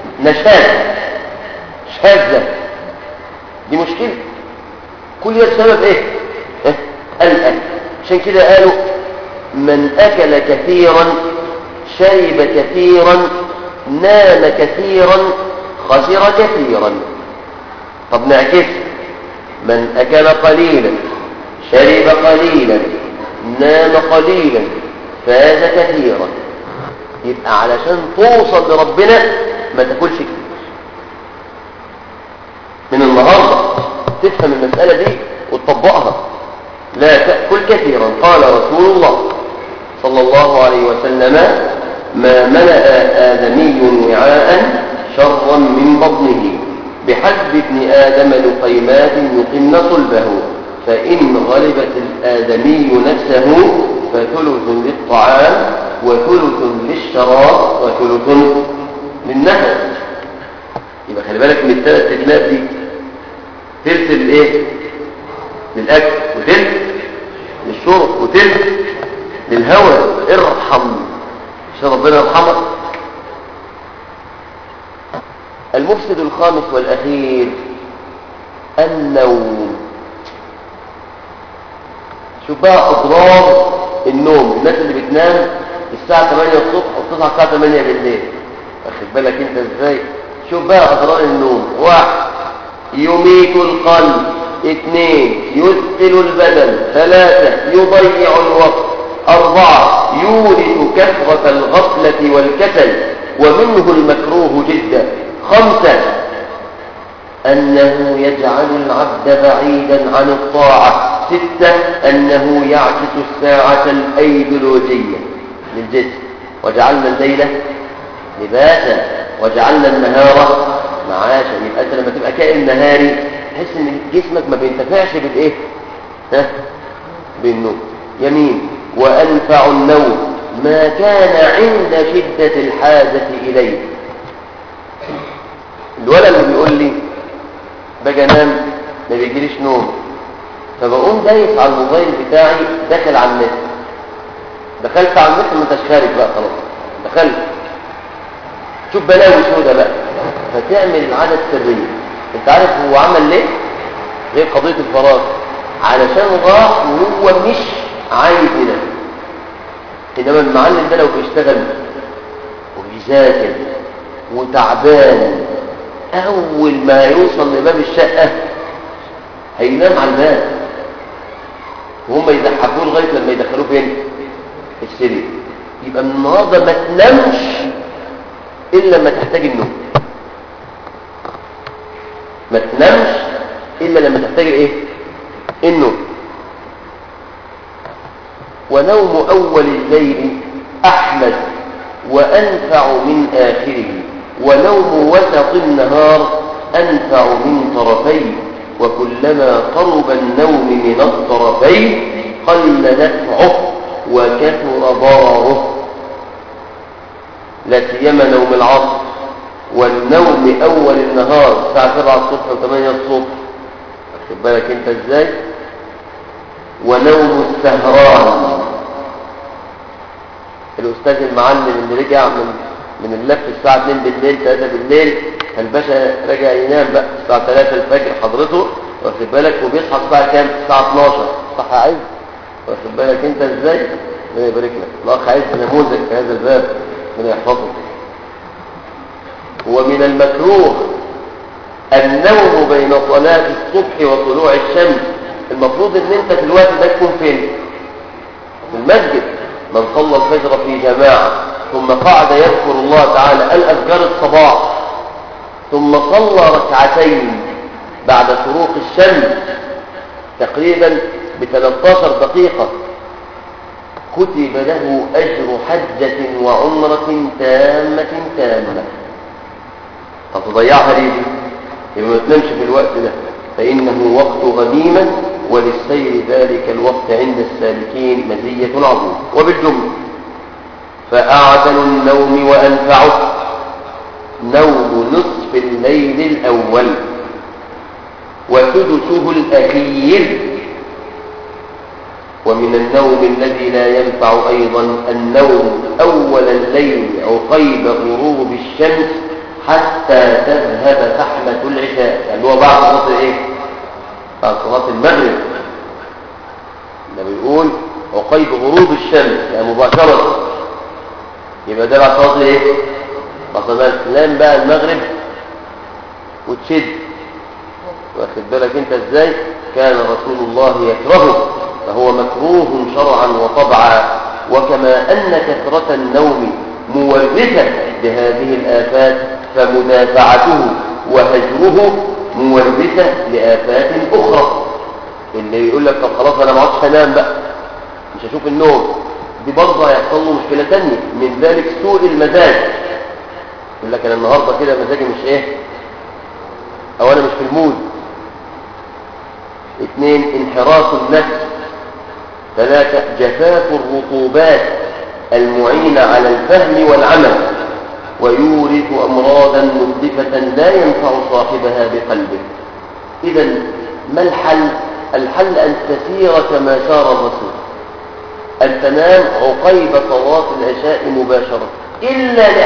شاذة. دي مشكلة. كل ده بسبب ايه؟ الأكل. عشان كده قالوا: من أكل كثيرا شرب كثيرا نام كثيرا خسر كثيرا. طب نعكس: من أكل قليلا شرب قليلا نام قليلا فاز كثيرا. يبقى علشان توصل لربنا ما تاكلش كتير. من النهارده تفهم المسألة دي وتطبقها. لا تأكل كثيرا. قال رسول الله صلى الله عليه وسلم: ما ملأ آدمي وعاء شرا من بطنه بحسب ابن آدم لقيمات يقمن صلبه فإن غلبت الآدمي نفسه فثلث للطعام وثلث للشراب وثلث للنفس. يبقى خلي بالك من الثلاث تكلات دي، ثلث للايه؟ للاكل، وثلث للشرب، وثلث للهواء. ارحم عشان ربنا يرحمك. المفسد الخامس والأخير النوم. شوف بقى أضرار النوم. الناس اللي بتنام الساعة 8 الصبح وبتصحى الساعة 8 بالليل، واخد بالك انت ازاي؟ شوف بقى أضرار النوم. 1 يميت القلب، 2 يثقل البدن، 3 يضيع الوقت، 4 يورث كثرة الغفلة والكسل ومنه المكروه جدا، 5 أنه يجعل العبد بعيدا عن الطاعة، 6 أنه يعكس الساعة الأيديولوجية للجسم، وجعلنا الليل لباسا وجعلنا النهار معاشا. يبقى أنت لما تبقى كائن نهاري تحس ان جسمك ما بينتفعش بالايه؟ بالنوم. يمين وأنفع النوم ما كان عند شدة الحاجة إليه. الولد اللي بيقول لي باجي انام ما بيجيليش نوم، فبقوم دايس على الموبايل بتاعي، داخل على النت. دخلت على النت ما انتش خارج بقى خلاص، دخلت شوف بلاوي سودا بقى، فتعمل العادة السرية. انت عارف هو عمل ليه؟ غير قضية الفراغ، علشان راح وهو مش عايز ينام. انما المعلم ده لو بيشتغل وبيذاكر وتعبان، اول ما يوصل لباب الشقة هينام على الباب، وهم يزحفوه لغاية لما يدخلوه فين؟ السرير. يبقى من النهارده ما تنامش الا لما تحتاج النوم، ما تنامش الا لما تحتاج الايه؟ النوم. ونوم اول الليل احمد وانفع من اخره، ونوم وسط النهار انفع من طرفيه، وكلما قرب النوم من الطرفين قل نفعه وكثر ضرره، لا سيما نوم العصر والنوم اول النهار الساعه 7 الصبح و8 الصبح، واخد بالك انت ازاي؟ ونوم السهران. الاستاذ المعلم اللي رجع من اللف الساعه 2 بالليل 3 بالليل، الباشا رجع ينام بقى الساعه 3 الفجر حضرته، واخد بالك؟ وبيصحى الساعه كام؟ الساعه 12. صح عايز؟ واخد بالك انت ازاي؟ ربنا يبارك لك. الاخ عايز نموذج في هذا الباب، ربنا يحفظه. ومن المكروه النوم بين صلاة الصبح وطلوع الشمس. المفروض ان انت في الوقت ده تكون فين؟ في المسجد. من صلى الفجر في جماعة ثم قعد يذكر الله تعالى الأذكار الصباح، ثم صلى ركعتين بعد شروق الشمس تقريبا ب13 دقيقة، كتب له أجر حجة وعمرة تامة تامة. هتضيعها ليه؟ يبقى ما تنامش في الوقت ده، فإنه وقت غنيمة، وللسير ذلك الوقت عند السالكين مزية عظيمة. وبالجملة فأعدل النوم وأنفعه نوم نصف الليل الأول وسدسه الأخير. ومن النوم الذي لا ينفع أيضا النوم أول الليل عقيب غروب الشمس حتى تذهب فحمة العشاء، يعني هو بعد صلاة ايه؟ بعد صلاة المغرب. ده بيقول عقيب غروب الشمس يعني مباشرة، يبقى ده بعد صلاة ايه؟ بعد صلاة السلام بقى المغرب وتشد، واخد بالك انت ازاي؟ كان رسول الله يكرهه، فهو مكروه شرعا وطبعا. وكما أن كثرة النوم مورثة لهذه الآفات، فمدافعته وهجره مورثة لآفات أخرى. اللي يقول لك طب خلاص أنا ما عادش هنام بقى، مش هشوف النوم، دي برضه هيحصل له مشكلة تانية، من ذلك سوء المزاج. يقول لك أنا النهاردة كده مزاجي مش إيه، أو أنا مش في المود، 2 انحراف النفس. 3 جفاف الرطوبات المعينة على الفهم والعمل، ويورث أمراضا مدفة لا ينفع صاحبها بقلبه. إذا ما الحل؟ الحل أن تسير كما سار الرسول، أن تنام عقيب صلاة العشاء مباشرة إلا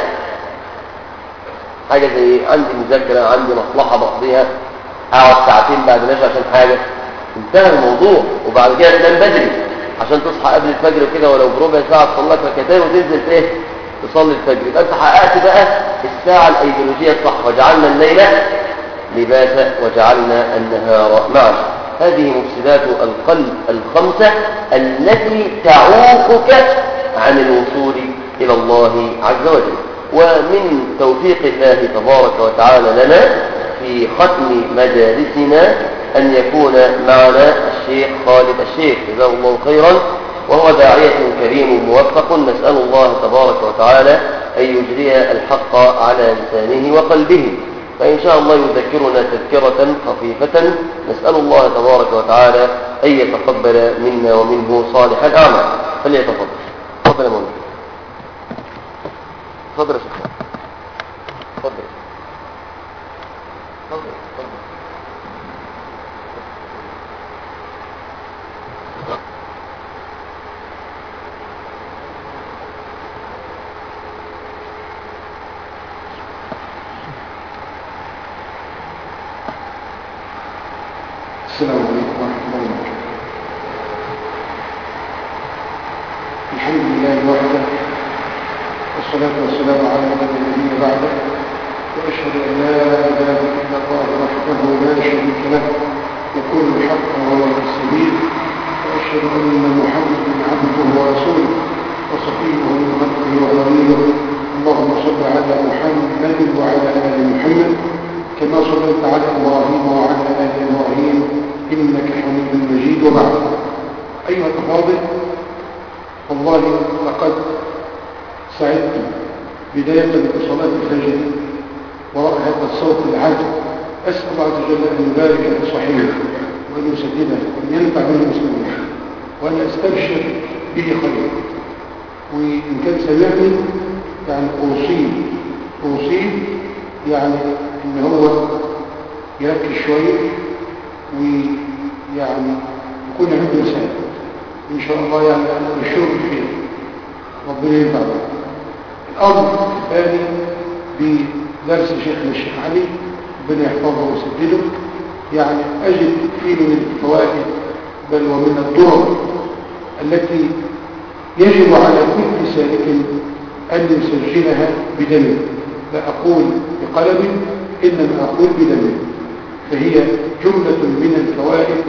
حاجة زي عندي مذاكرة، عندي مصلحة بقضيها، أقعد ساعتين بعد العشاء عشان حاجة، انتهى الموضوع. وبعد كده تنام بدري عشان تصحى قبل الفجر وكده، ولو بربع ساعة تصلي لك ركعتين وتنزل ايه تصلي الفجر، يبقى انت حققت بقى الساعة الأيديولوجية الصح. وجعلنا الليل لباسا وجعلنا النهار معاشا. هذه مفسدات القلب الخمسة التي تعوقك عن الوصول إلى الله عز وجل. ومن توفيق الله تبارك وتعالى لنا في ختم مجالسنا أن يكون معنا الشيخ خالد الشيخ جزاه الله خيرا، وهو داعية كريم موفق. نسأل الله تبارك وتعالى أن يجري الحق على لسانه وقلبه، فإن شاء الله يذكرنا تذكرة خفيفة. نسأل الله تبارك وتعالى أن يتقبل منا ومنه صالح الأعمال. فليتفضل. تفضل يا مولانا. تفضل يا شيخ. تفضل. تفضل. السلام عليكم ورحمة الله وبركاته. الحمد لله وحده، والصلاة والسلام على من لا نبي بعده، وأشهد أن لا إله إلا الله وحده لا شريك له يقول الحق وهو السبيل، وأشهد أن محمدا عبده ورسوله وصفيه من خلقه وخليله. اللهم صل على محمد وعلى آل محمد كما صليت على إبراهيم وعلى آل إبراهيم إنك حميد مجيد. وبعد، أيها الأفاضل، والله لقد سعدت بداية بصلاة الفجر وراء هذا الصوت العذب. أسأل الله عز وجل أن يبارك في صحيحه وأن يسدده وأن ينفع به المسلمين وأن أستبشر به خير. وإن كان سمعني يعني أوصيه يعني إن هو يركز شوية ويعني يكون عنده مساعد إن شاء الله، يعني أنا بشوف خير ربنا ينفع به. الأمر الثاني بدرس شيخنا الشيخ علي ربنا يحفظه ويسدده، يعني أجد فيه من الفوائد بل ومن الضرر التي يجب على كل سالك أن يسجلها بدمه. لا أقول بقلم إنما أقول بدمه. فهي جملة من الفوائد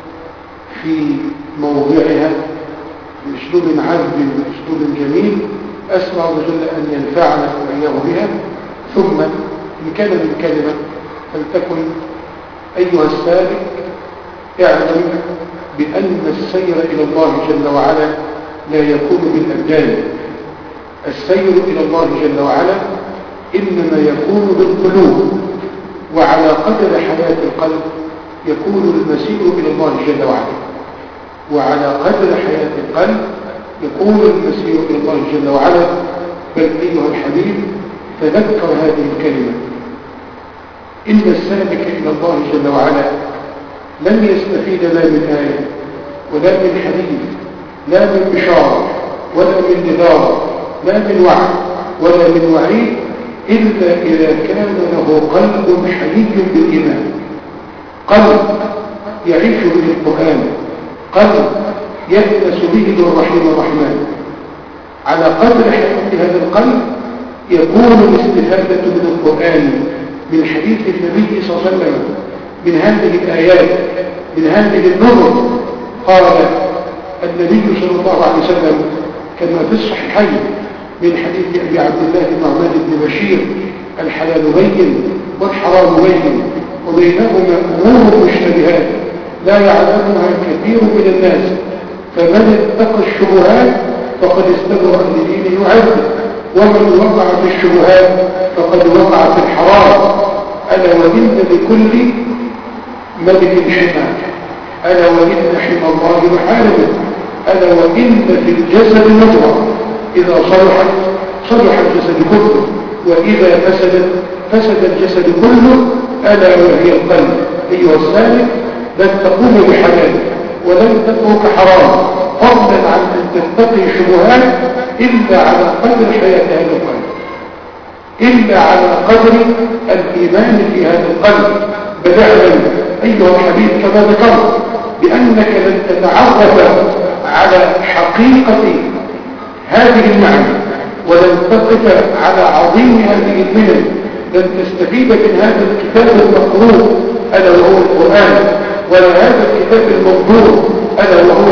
في موضعها بأسلوب عذب وأسلوب جميل. أسأل الله عز وجل أن ينفعنا وإياه بها. ثم إن كان من كلمة فلتكن أيها السالك اعلم بأن السير إلى الله جل وعلا لا يكون بالأبدان. السير إلى الله جل وعلا إنما يكون بالقلوب، وعلى قدر حياة القلب يكون المسير إلى الله جل وعلا، وعلى قدر حياة القلب يكون المسير إلى الله جل وعلا. بل أيها الحبيب تذكر هذه الكلمة، إن السالك إلى الله جل وعلا لن يستفيد لا من آية ولا من حديث، لا من بشارة ولا من نذارة، لا من وعد ولا من وعيد، إلا إذا كان له قلب حي بالإيمان، قلب يعيش به القرآن، قلب يأنس به الرحيم الرحمن. على قدر حياة هذا القلب يكون الاستفادة من القرآن، من حديث النبي صلى الله عليه وسلم، من هذه الآيات، من هذه النظر. قال النبي صلى الله عليه وسلم كما في الصحيحين من حديث أبي عبد الله النعمان بن بشير: الحلال بين والحرام بين وبينهما أمور مشتبهات لا يعلمها كثير من الناس، فمن اتقى الشبهات فقد استبرأ لدينه وعرضه، ومن وقع في الشبهات فقد وقع في الحرام. ألا وإن لكل ملك حمى ألا وإن حمى الله محاربه، ألا وإن في الجسد مضغة إذا صلحت صلح الجسد كله، وإذا فسدت فسد الجسد كله، ألا وهي القلب. أيها السالك، لن تقوم بحلال ولن تترك حرام فضلا عن أن تتقي شبهات إلا على قدر حياة هذا القلب، إلا على قدر الإيمان في هذا القلب. بل اعلم أيها الحبيب كما ذكرت بأنك لن تتعرف على حقيقة هذه المعنى، ولن تقف على عظيم هذه المنن، لن تستفيد من هذا الكتاب المقروء ألا وهو القرآن، ولا هذا الكتاب المنظور ألا وهو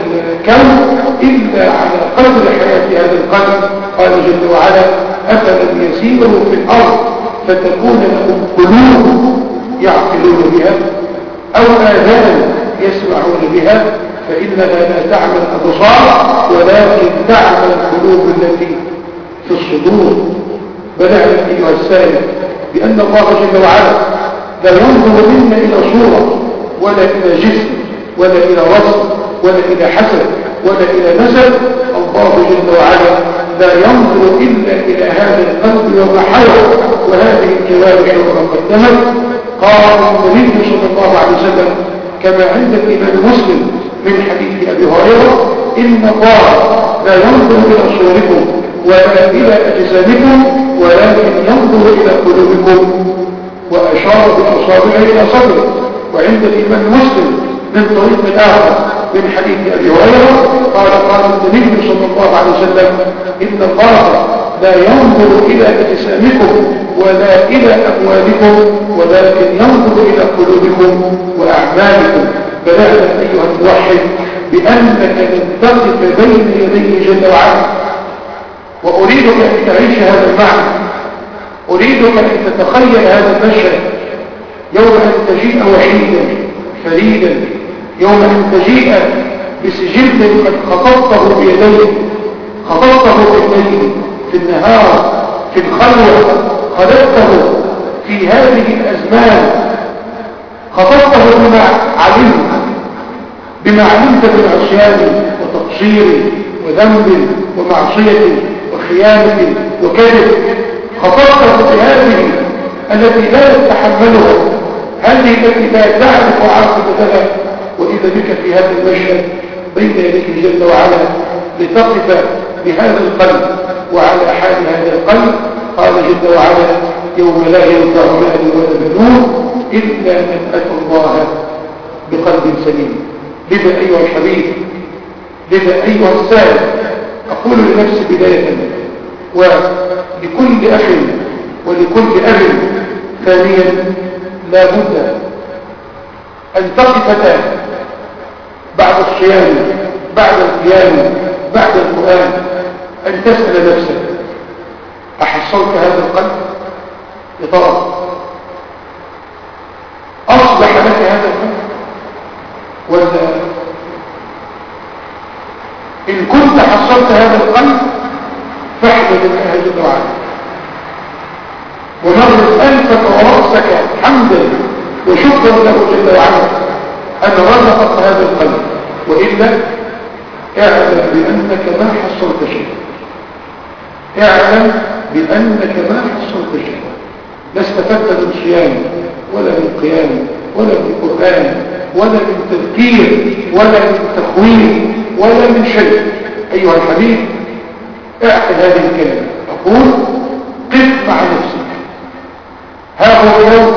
الكون، إلا على قدر حياة هذا القلب. قال جل وعلا: أفلم يسيروا في الأرض فتكون لهم قلوب يعقلون بها أو آذان يسمعون بها فإنها لا تعمى الأبصار ولكن تعمى القلوب التي في الصدور. بل اعلم أيها السائل بأن الله جل وعلا لا ينظر منا إلى صورة ولا إلى جسم ولا إلى رسم ولا إلى حسب ولا إلى نسب. الله جل وعلا لا ينظر إلا إلى هذا القلب وما حوى وهذه الجوارح وما قدمت. قال النبي صلى الله عليه وسلم كما عند الإمام مسلم من حديث أبي هريرة: إن الله لا ينظر إلى صوركم ولا إلى أجسامكم ولكن ينظر إلى قلوبكم، وأشار بأصابعه إلى صدره. وعند الإمام مسلم من طريق آخر من حديث أبي هريرة قال النبي صلى الله عليه وسلم: إن الله لا ينظر إلى أجسامكم ولا إلى أموالكم ولكن ينظر إلى قلوبكم وأعمالكم. فاعلم أيها الموحد بأنك لن تقف بين يديه جل وعلا. وأريدك أن تعيش هذا المعنى، أريدك أن تتخيل هذا المشهد يوم أن تجيء وحيدا فريدا، يوم أن تجيء بسجل قد خطبته بيديه، خطبته بالليل في النهار في الخلوة، خلقته في هذه الأزمان، خطبته بما علمت من عصيان وتقصير وذنب ومعصية وخيانة وكذب، خطبته بهذه التي لا تتحملها، هذه التي لا تعرف عاقبتها، وإذا بك في هذا المشهد بين يديك جل وعلا لتقف بهذا القلب وعلى حال هذا القلب. قال جل وعلا: يوم لا ينفع مال ولا بنون إلا من أتى الله بقلب سليم. لذا أيها الحبيب، لذا أيها السائل، أقول لنفسي بداية ولكل أخ ولكل أب ثانيا: لا بد أن تقف بعد الصيام بعد القيام بعد القرآن أن تسأل نفسك: أحصلت هذا القلب؟ يا ترى أصبح لك هذا القلب ولا؟ إن كنت حصلت هذا القلب فاحمد الله جل وعلا ومرض أنفك ورأسك حمدا وشكرا له جل وعلا أن رزقك هذا القلب، وإلا اعلم بأنك ما حصلت شيئا، اعلم بأنك ما حصلت شيئا، لا استفدت من صيام ولا من قيام ولا من قرآن ولا من تذكير ولا من تخويف ولا من شيء. أيها الحبيب، اعقل هذه الكلمة، أقول: قف مع نفسك. ها هو اليوم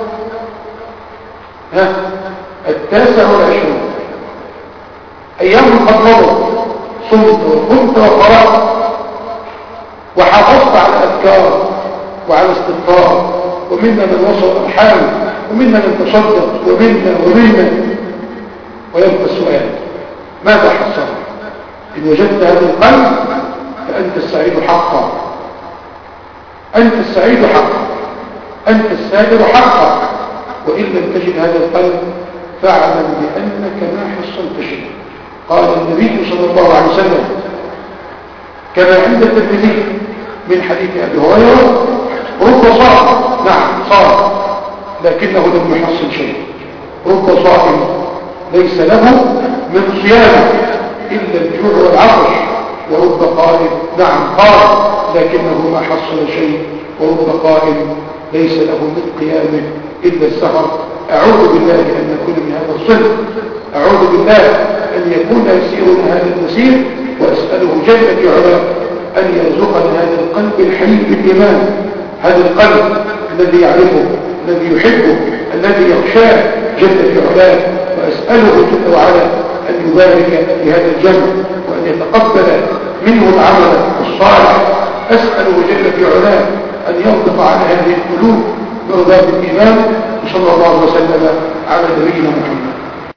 29، أيام قد مضت، صمت وقمت وقرأت وحافظت على الأذكار وعلى الاستغفار، ومنا من وصل الأرحام ومنا من تصدق ومنا ويبقى السؤال: ماذا حصلت؟ إن وجدت هذا القلب فأنت السعيد حقا، أنت السعيد حقا، أنت السائر حقا. وإن لم تجد هذا القلب فاعلم بأنك ما حصلت شيء. قال النبي صلى الله عليه وسلم كما عند الترمذي من حديث أبي هريرة: رب صائم، نعم صائم لكنه لم يحصل شيء، رب صائم ليس له من صيامه إلا الجوع والعطش. ورب قائل نعم قال لكنه ما حصل شيء. ورب قائل ليس له من قيامه إلا السهر. أعوذ بالله أن نكون من هذا الصنف. أعوذ بالله أن يكون يسيرنا هذا المسير، وأسأله جل في علاه أن يرزقنا هذا القلب الحي بالإيمان، هذا القلب الذي يعرفه، الذي يحبه، الذي يخشاه جل في علاه. وأسأله جل وعلا أن يبارك في هذا الجمع وأن يتقبل منه العمل الصالح. أسأله جل في علاه أن ينطق على هذه القلوب بأرباب الإيمان. وصلى الله وسلم على نبينا محمد.